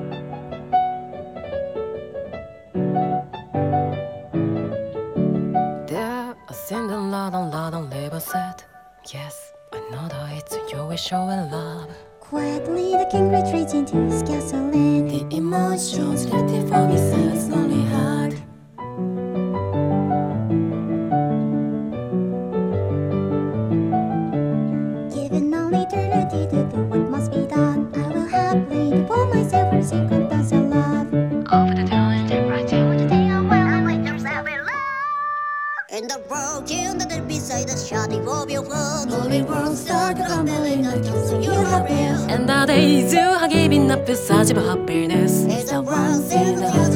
There, I sing the la don't label set. Yes, I know that it's your way showing love. Quietly, the king retreats into his castle and The emotions lifted from his son's lonely heart. given all eternity to do what must be done. I will happily devote myself for the sake of those I love. Over the throne, step right down. In the broken that is beside the shadow of your blood, Holy world start crumbling against you have built. And the days you have given up is such a happiness. It's a world in the